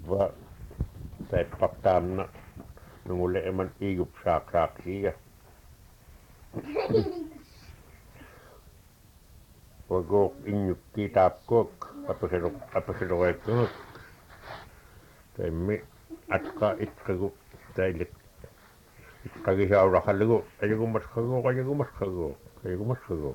va tai paktaamna nungule eman igup saaksia wagok inyukki taapkok apaseroekkunguk taimmi atka itkagu tailik itkagisaurahallugu ajugumaskagu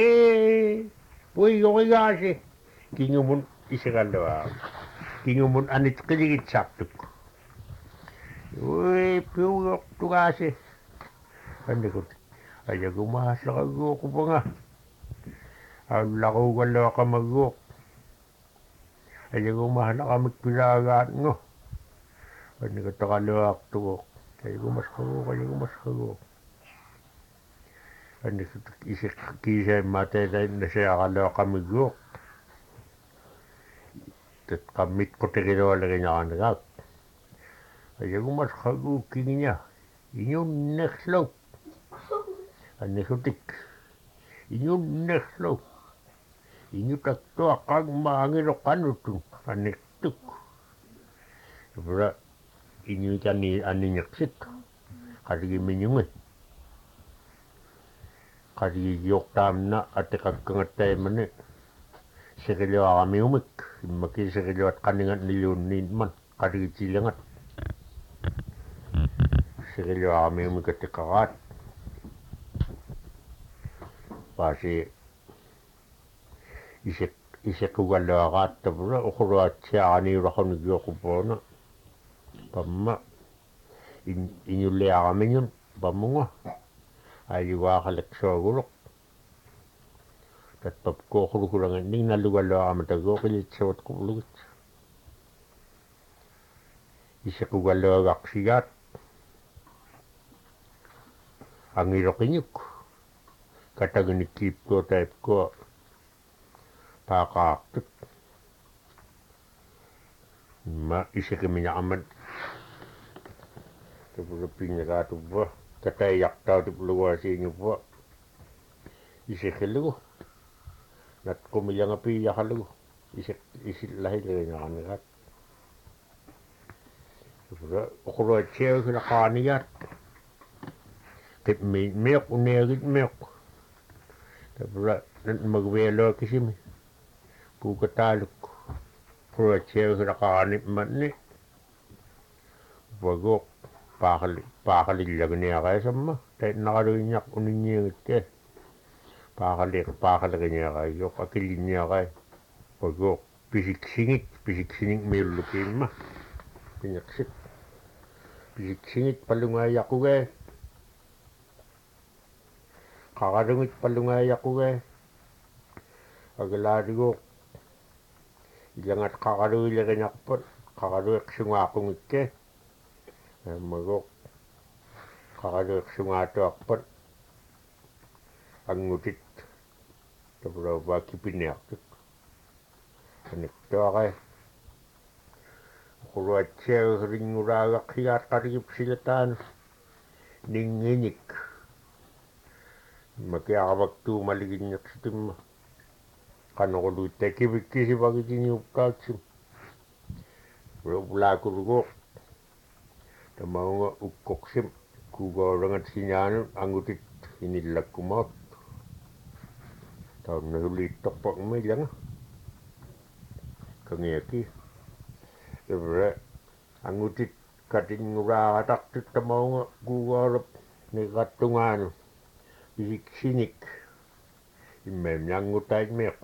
puigoigaasi kingumun isegallawaa kingumun anitqiligitsartuk piuyoktugaasi annikut ajagumahaslaqagguuqupanga aullaquugalluaqamagguuq ajagumahlaqamik pilaagaatngu annikutaqaluaartuguuq ajagumaskaguuq annikut isik kiisaimmaatailainnaseaqaluaqamigguuq tatqammit qutigilualeriñaranagaak ajagumaskaguuq kingiña iñunnerlu annikutik iñunnerlu iñutaktuaqqangmaangiloqannutun anniktuk pura iñuitani anniñersit qasigimiñungi qasigigiortaamna atiqakkangattaimani seqiluaramiumik immaki seqiluat qaningat niluunniitman qasigitilangat seqiluaramiumik atiqaraat paasi isequgalluaqaattapura uquluatsiaaniulaquniggiuqupuuna pamma iñulliaramiñun pammunga ayugaaqaleksuaguloq tatpapkuuqulukulangatning nallugalluaramataguuqilitsavat quvlugit isequgalluagaqsigaat angiloqiñuk kataginikkiipkua taipkua paaqaartut ma isekimiñaqamat tapulappinnagaatuvva tataiaqtautipluguasiiñuvva isekillugu natqumillaŋapiiyaqalugu isillahileriñaqanigaat tapula uquluatsiagusilaqaanigaat qipmiitmiuq uniagitmiuq tapula natmaguvialuakisimi puukataaluk uquluatsiagusilaqaanipmanni waguuq paaqalillagniaqaisamma taitnaqaluiñaq uninniagittia paaqaleriñaqaigioq akillinniaqai waguuq pisiksingit miullukiimma piñaqsik pisiksingit pallungaayaqqugai qaqalungit pallungaayaqqugai agalaatiguuq ilangat qaqaluileriñarpat qaqaluiqsungaaqungikka ammaguuq qaqaluiqsungaatuarpat angutit tapulavaakipiniartuk aniktuaqai uquluatsiagusilinngulaagaqsigaat qatigipsilataanu ningiñik makiaqavaktuumaliginneqsitimma qanuquluittakivikkisivagitiniupkaatsim ulaakuruguuq tamaunga ukkoqsim kuugoorangat sinaanut angutit inillakkumaut taunnahuliittorpaqma ilanga kangiaki evre angutit katingulaaqatartut tamaunga kuugoorap niqattungaanu isiksinik immaimniangutaitmiuq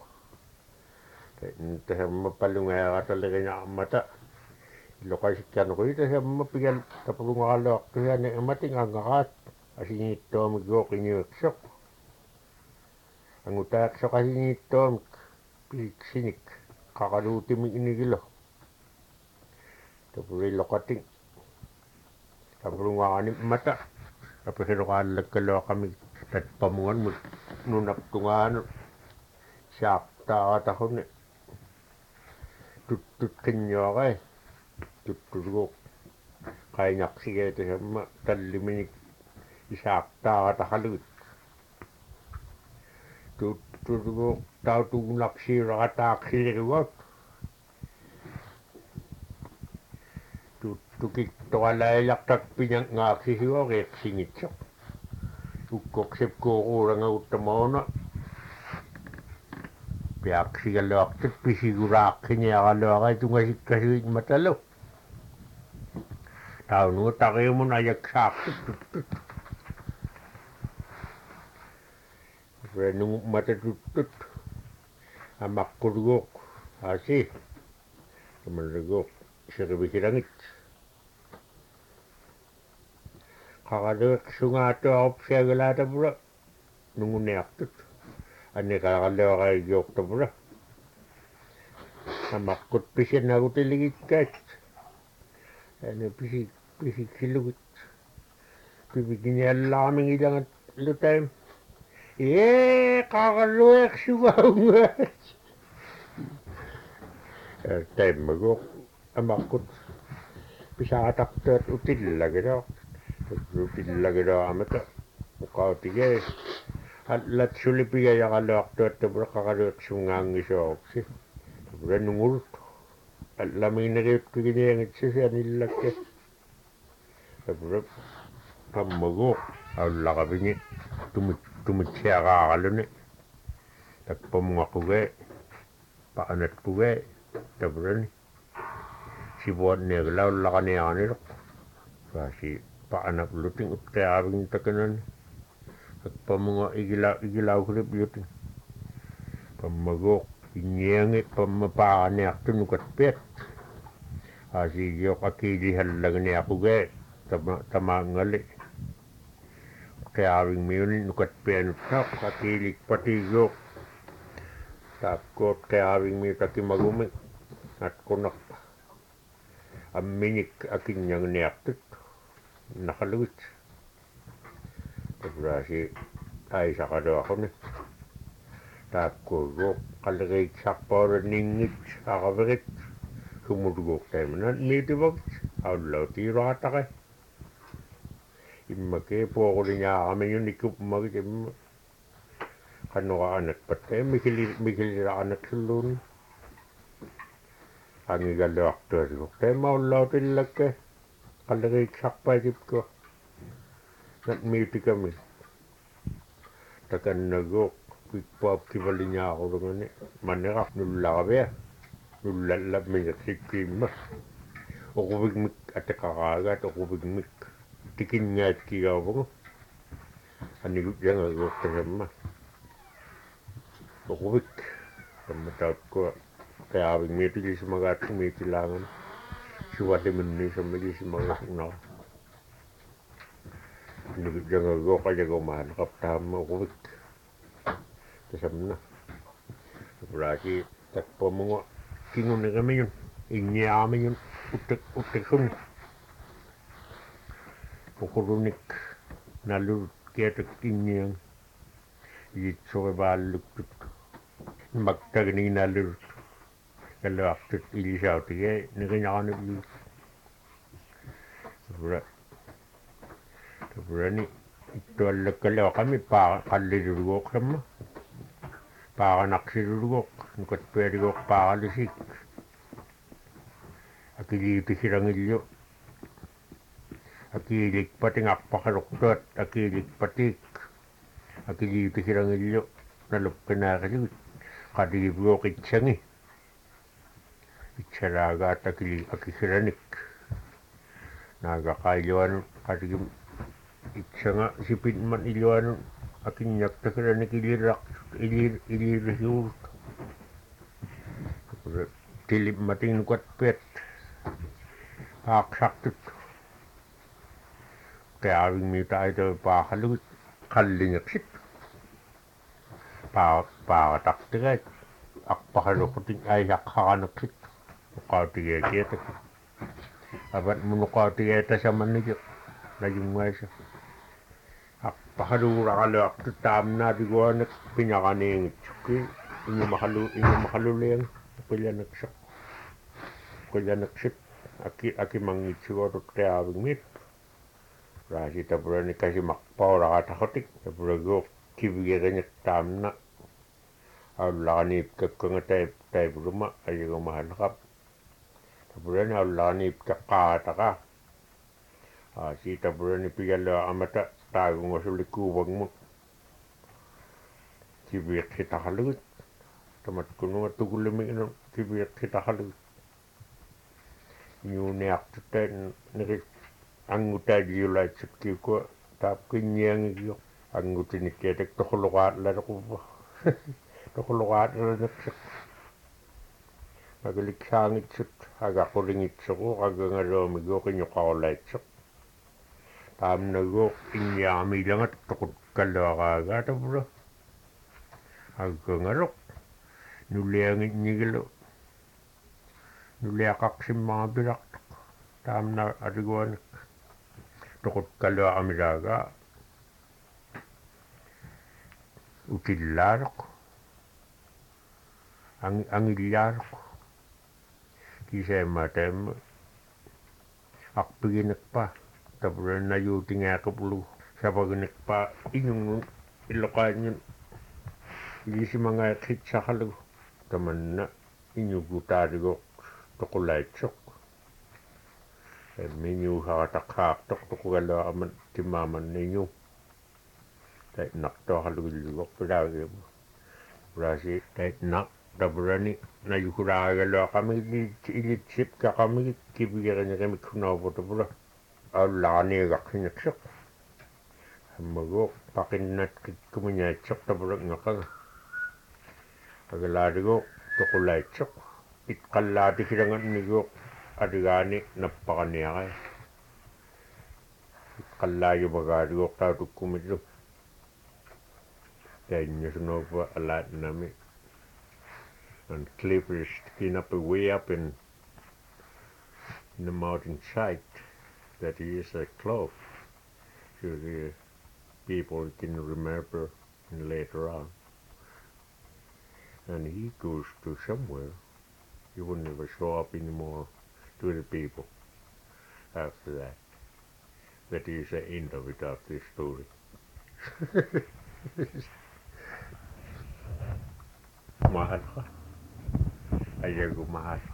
tasamma pallungaaqataleriñaqammata iloqasikkianeruitasamma pigal tapulungaqalluartusiani amating angaqaat asiniittuamigguuq iñuiqsoq angutaaqsoq asiniittuamik pisiksinik qaqaluutimik inigilo tapuliloqating tapulungaqanimmata apiqiloqaallakkaluaqamik tatpamunganmut nunaptungaanut saaqtaaqataquni tuttutqinñuaqai tuttuluguuq qainaqsigeetasamma talliminik isaaqtaaqataqalugit tuttuluguuq tautuunaqsiuraqataaqsileriuat tukik tuolla ei jaksa pinjan ngaaksi hiureksingitso ukkoksep kuuruudanga uttamoona peaksi löökset pisikuraakkin ja löökai tungasikkasit matalu taunu tarimun ajaksaakset tuttut renung mata tuttut amakkurgok asi temenrgok sirvikirangit kakadek sungato opsiagalata pura nunguneaktut annikaakalleokai giokta pura amakkut pisinakutilikikkaat ane pisiksilukit pipikiniallaamingilanga lutaim kaakaluek sugaungaat temmagok amakkut pisaataktaat utillagiro amata ukautige hallat sulipiga yakaloaqtuat tapura qaqalueq sungaangisooksi tapura nungurut allamineriutkiginiangitsisi anillakke tapura pammaguuq aullaqapini tumitsiaqaaqaluni tappamungaquge paanatpuge tapurani sivuanniagalaullaqaniaaniroq paasi paanak luting utqiaavigin takanani akpamunga igilaugrip luting pammaguuq inniangi pammapaaqaniartu nukatpiat aasiigioq akiilihallagniaquge tamaangali qiaavigmiuni nukatpianuttaaq akiilikpatiiguuq taakkuut qiaavigmi takimagumi atqunaq amminik akinniangniartut naqalugit tapuraasi aisaqaluaquni taakkuuguuq qaleriitsarpaulaniingit aqaverit sumulguuq taimanan miitivagit aullautiiraataqe immake puoquliñaaqamiñun ikkummagit imma qannuqaanakpatte mikiliraqanaksulluuni angigalluartuasiguq taimaullautillakke qaleriitsarpaitipkua nat miitikami takannaguuq pikpaap kivaliñaaqulungani manneqaq nullaqavia nullallapminersikkiimma oquvigmik ateqaqaagaat oquvigmik tikinngaatkigauvungu anigut yangaguuq tasamma oquvik tammatautqua qiaavigmiitigisimagaatkumiitilaangani suvalliminni sammigisimagaaqnaqa anigut yangaguuq ajagumaanaqaptaamma oquvik tasamna tapuraasi takpamunga kingunigamiñun inniaamiñun uttiqsuni uqurunik nallut kiatak inniang iitsuqivaalluktut maktagini nallut kalluartut ilisautige niqinaqanullu tapurani ittuallakkalauqami qalliluruguuq samma paaqanaqsiluruguuq nukatpialiguuq paaqalisik akiliipisirangillu akiilikpatingaqpaqaluqtuat akiilikpatik akiliipisirangillu naluqqinaaqalugut qaliivuuq itsangi itsalaagaat akisiranik naagaqailuanut qatigim itsanga sipinman iluanut akinñaktakiranik ilirrisuurut tilimmating nukatpiat paaqsartut qiaavigmiitaaito paaqalugut qallingeqsit paaqataqtigaat aqpaqaluquting aisaqqaqaneqsit uqautigeekiatak avat munuqautigeetasamanniki najungaisa aqpaqaluuraqaluartut taamnaatiguanek piñaqaniingitsukki ingumaqaluliang qillanaqsit akimangitsiguarut qiaavigmiit raasi tapurani kasimaqpauraqataqotik tapuraguuq kivigeriñak taamna aullaqaniipkakkanga taipuruma ajagumahallaqap tapurani aullaani taqqaataqa tapurani pigallua amata taagungasuli kuuvangmut kiviiqqitaqalugut tamatkununga tukullimi'inu kiviiqqitaqalugut inuuniartuttaat niqit angutaaliulaitsut kiukua taapkinniangigio angutinikkiatak toquluqaatlalequvva toquluqaatlaleneqseq aguliksaangitsut agaqulingitsequ agangaluamigo qiñoqarulaitseq taamnaguo inniaamilangat toqut kalluaqaagaa tapura aggangaluq nuliangitnigilu nuliaqaqsimmaapilaqtaq taamna aliguanik toqut kalluaqamilaagaa utillaaluq angillaaluq kiseemmaataamma arpiginekpa tapurannajuutingaaqupulu sapaginekpa ingungun illoqaanñun iisimangaeqhitsaqalugu tamanna iñugutaaligoq toqulaitsoq miñuusarataqhaartoq toqugaluaqaman timmaamanniñu taitnaqtoaqalugillugoq pilaagiimu raasi taitnaq tapurani najukulaagaluaqamigit ilitsip kaqamigit kipigeriniqimikkunaupu tapula aullaarniigaqsineqseq hammaguoq paqinnatqikkumiñaitseq tapula ngaqaga agalaaligoq toqulaitseq itqallaatikilangatniguoq aligaani nappaqaniaqai itqallaayumagaaligoq tautukkumillu tainñasunuupa alaatnami and cliff is sticking up way up in the mountain side that is a clove so the people can remember later on and he goes to somewhere he will never show up anymore to the people after that that is the end of it of this story mahal ka ayaw mahal